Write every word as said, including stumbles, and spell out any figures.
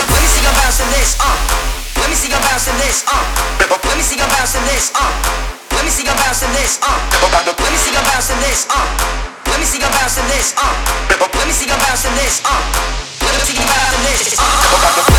Let me see you bouncing this, uh. Let me see you bouncing this, uh. Let me see you bouncing this, uh. Let me see you bouncing this, uh. Let me see you bouncing this, uh. Let me see you bouncing this, uh. Let me see you bouncing this, uh. Let me see you bouncing this, uh.